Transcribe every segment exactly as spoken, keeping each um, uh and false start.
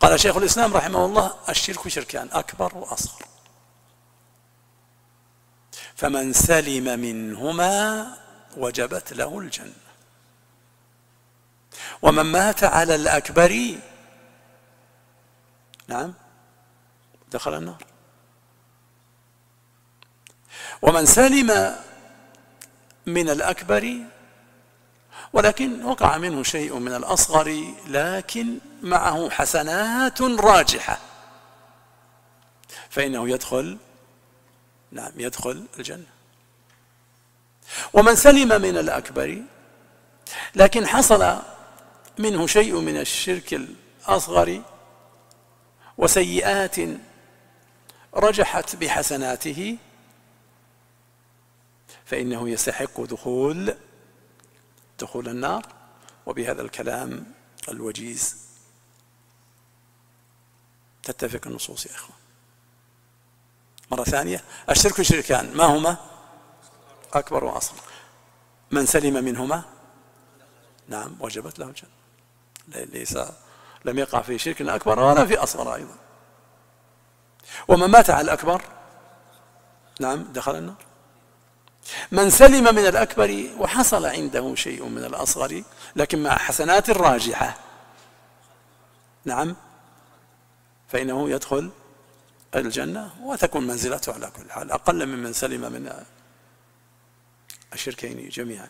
قال شيخ الإسلام رحمه الله: الشرك شركان، أكبر وأصغر، فمن سلم منهما وجبت له الجنة، ومن مات على الأكبر نعم دخل النار. ومن سلم من الأكبر ولكن وقع منه شيء من الأصغر لكن معه حسنات راجحة فإنه يدخل نعم يدخل الجنة. ومن سلم من الأكبر لكن حصل منه شيء من الشرك الأصغر وسيئات رجحت بحسناته فإنه يستحق دخول دخول النار. وبهذا الكلام الوجيز تتفق النصوص يا إخوان. مرة ثانية: الشرك شركان، ما هما؟ أكبر وأصغر. من سلم منهما نعم وجبت له الجنة، ليس لم يقع في شرك أكبر ولا في أصغر أيضا. ومن مات على الأكبر نعم دخل النار. من سلم من الأكبر وحصل عنده شيء من الأصغر لكن مع حسنات راجحة نعم فإنه يدخل الجنة، وتكون منزلته على كل حال أقل ممن سلم من الشركين جميعا.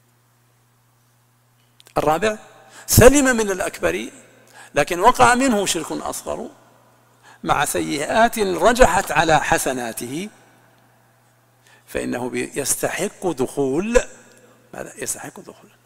الرابع: سلم من الأكبر لكن وقع منه شرك أصغر مع سيئات رجحت على حسناته فإنه يستحق دخول ماذا؟ يستحق دخول